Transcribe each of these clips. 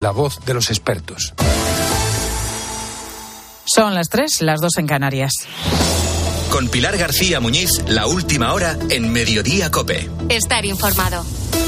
la voz de los expertos. Son las 3, las 2 en Canarias. Con Pilar García Muñiz, la última hora en Mediodía COPE. Estar informado.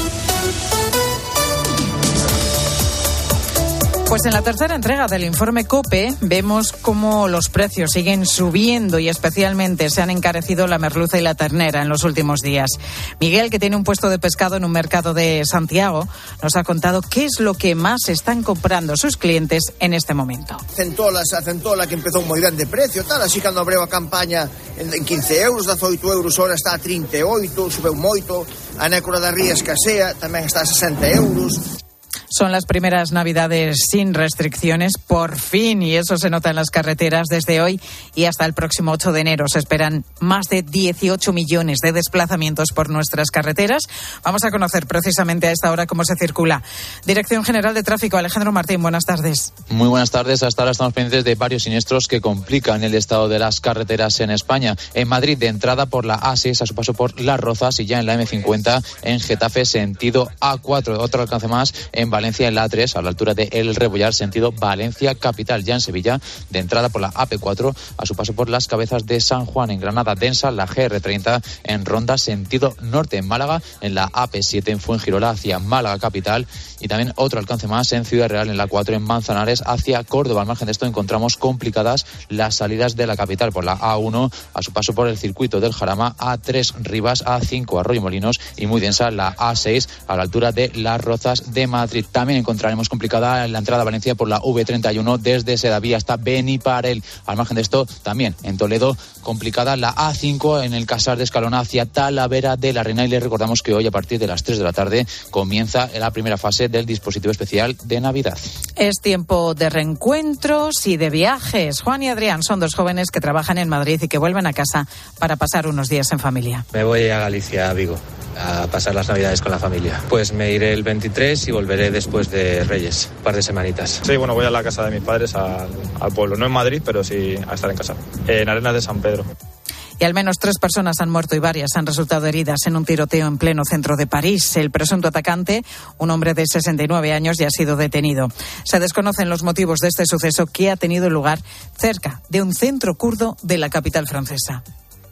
Pues en la tercera entrega del informe COPE vemos cómo los precios siguen subiendo y especialmente se han encarecido la merluza y la ternera en los últimos días. Miguel, que tiene un puesto de pescado en un mercado de Santiago, nos ha contado qué es lo que más están comprando sus clientes en este momento. Centola que empezou moi ben de precio, tal, así cando abreu a campaña en 15 euros, 18 euros, ahora está a 38, subeu moito, a nécora da ría escasea, tamén está a 60 euros. Son las primeras Navidades sin restricciones, por fin, y eso se nota en las carreteras. Desde hoy y hasta el próximo 8 de enero se esperan más de 18 millones de desplazamientos por nuestras carreteras. Vamos a conocer precisamente a esta hora cómo se circula. Dirección General de Tráfico, Alejandro Martín, buenas tardes. Muy buenas tardes. Hasta ahora estamos pendientes de varios siniestros que complican el estado de las carreteras en España. En Madrid, de entrada por la A6 a su paso por Las Rozas, y ya en la M50 en Getafe, sentido A4. Otro alcance más en Valencia, en la A3, a la altura de El Rebollar, sentido Valencia capital. Ya en Sevilla, de entrada por la AP4, a su paso por Las Cabezas de San Juan. En Granada, densa la GR30 en Ronda, sentido norte. En Málaga, en la AP7 en Fuengirola hacia Málaga capital. Y también otro alcance más en Ciudad Real, en la 4 en Manzanares hacia Córdoba. Al margen de esto encontramos complicadas las salidas de la capital por la A1, a su paso por el circuito del Jarama, A3 Rivas, A5 Arroyo Molinos, y muy densa la A6 a la altura de Las Rozas de Madrid. También encontraremos complicada la entrada a Valencia por la V31 desde Sedaví hasta Beniparel. Al margen de esto, también en Toledo, complicada la A5 en el Casar de Escalona hacia Talavera de la Reina. Y les recordamos que hoy, a partir de las 3 de la tarde, comienza la primera fase del dispositivo especial de Navidad. Es tiempo de reencuentros y de viajes. Juan y Adrián son dos jóvenes que trabajan en Madrid y que vuelven a casa para pasar unos días en familia. Me voy a Galicia, a Vigo, a pasar las Navidades con la familia. Pues me iré el 23 y volveré después de Reyes, un par de semanitas. Sí, bueno, voy a la casa de mis padres, al pueblo, no en Madrid, pero sí a estar en casa, en Arenas de San Pedro. Y al menos 3 personas han muerto y varias han resultado heridas en un tiroteo en pleno centro de París. El presunto atacante, un hombre de 69 años, ya ha sido detenido. Se desconocen los motivos de este suceso, que ha tenido lugar cerca de un centro kurdo de la capital francesa.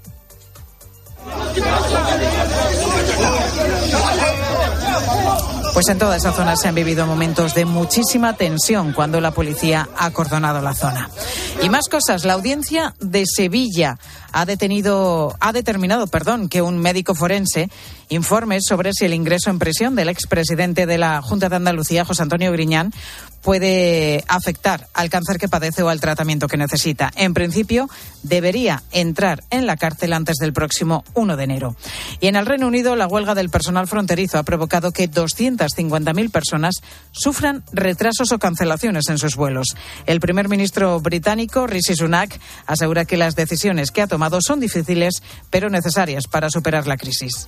Pues en toda esa zona se han vivido momentos de muchísima tensión cuando la policía ha acordonado la zona. Y más cosas. La audiencia de Sevilla ha determinado que un médico forense informe sobre si el ingreso en prisión del expresidente de la Junta de Andalucía, José Antonio Griñán, puede afectar al cáncer que padece o al tratamiento que necesita. En principio, debería entrar en la cárcel antes del próximo 1 de enero. Y en el Reino Unido, la huelga del personal fronterizo ha provocado que 250.000 personas sufran retrasos o cancelaciones en sus vuelos. El primer ministro británico, Rishi Sunak, asegura que las decisiones que ha tomado son difíciles, pero necesarias para superar la crisis.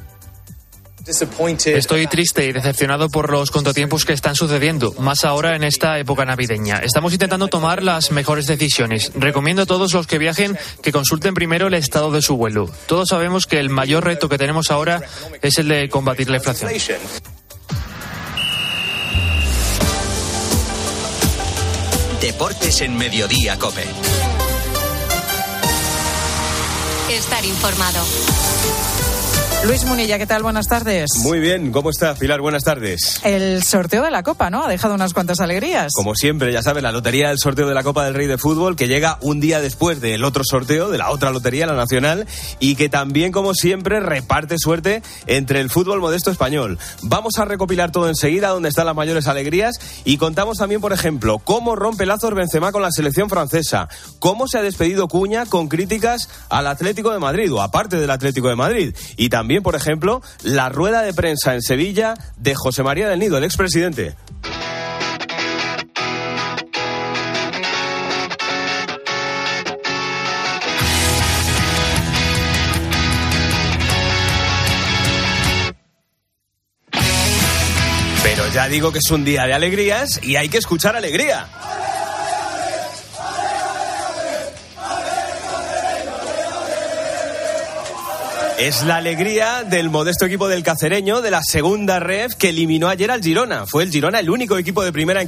Estoy triste y decepcionado por los contratiempos que están sucediendo, más ahora en esta época navideña. Estamos intentando tomar las mejores decisiones. Recomiendo a todos los que viajen que consulten primero el estado de su vuelo. Todos sabemos que el mayor reto que tenemos ahora es el de combatir la inflación. Deportes en Mediodía COPE. Estar informado. Luis Munilla, ¿qué tal? Buenas tardes. Muy bien, ¿cómo está, Pilar? Buenas tardes. El sorteo de la Copa, ¿no? Ha dejado unas cuantas alegrías. Como siempre, ya sabes, la lotería del sorteo de la Copa del Rey de Fútbol, que llega un día después del otro sorteo, de la otra lotería, la nacional, y que también, como siempre, reparte suerte entre el fútbol modesto español. Vamos a recopilar todo enseguida, donde están las mayores alegrías, y contamos también, por ejemplo, cómo rompe lazos Benzema con la selección francesa, cómo se ha despedido Cuña con críticas al Atlético de Madrid, o aparte del Atlético de Madrid, y también, por ejemplo, la rueda de prensa en Sevilla de José María del Nido, el expresidente. Pero ya digo que es un día de alegrías y hay que escuchar alegría. Es la alegría del modesto equipo del Cacereño, de la segunda ref, que eliminó ayer al Girona. Fue el Girona el único equipo de primera en